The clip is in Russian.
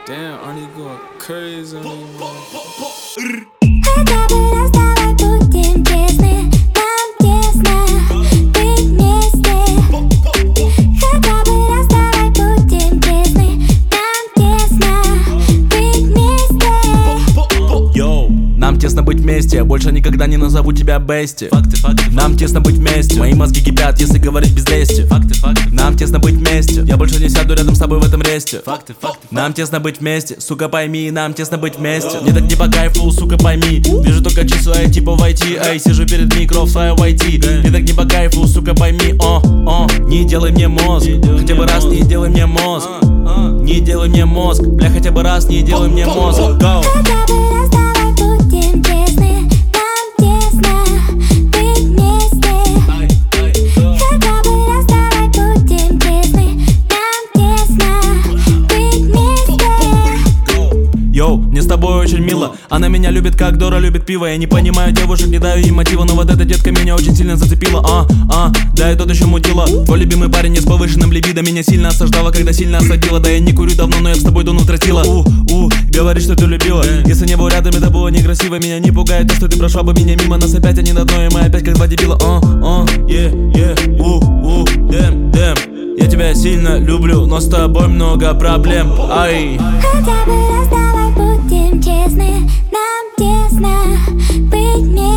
Damn, aren't you going crazy anymore? Хотя бы раз давай будем честны, нам тесно быть вместе. Хотя бы раз давай будем честны, нам тесно быть вместе. Йоу, нам тесно быть вместе, я больше никогда не назову тебя Бести. Нам тесно быть вместе, мои мозги кипят, если говорить без лести. Нам тесно быть вместе, я больше не сяду рядом с тобой в этом ресте. Нам тесно быть вместе, сука пойми, нам тесно быть вместе. Мне так не по кайфу, сука пойми, вижу только числа, типа в IT. Эй, сижу перед микро в своем IT. Мне так не по кайфу, сука пойми, не делай мне мозг, хотя бы раз не делай мне мозг. Не делай мне мозг, бля, хотя бы раз не делай мне мозг. Go. Хотя бы раз давай будем честны, нам тесно быть вместе. Хотя бы раз давай будем честны, нам тесно быть вместе. Йоу, мне с тобой очень мило. Она меня любит, как Дора любит пиво. Я не понимаю девушек, не даю им мотива, но вот эта детка меня очень сильно зацепила. Да и тот еще мутила. Твой любимый парень не с повышенным либидо меня сильно осаждала, когда сильно осадила. Да я не курю давно, но я с тобой дуну тратила. Говорит, что ты любила. Если не был рядом, это было некрасиво. Меня не пугает то, что ты прошла бы меня мимо. Нас опять они на дно, и мы опять как два дебила. Damn. Я тебя сильно люблю, но с тобой много проблем. Ай. Хотя бы раз давай будем честны, нам тесно быть вместе.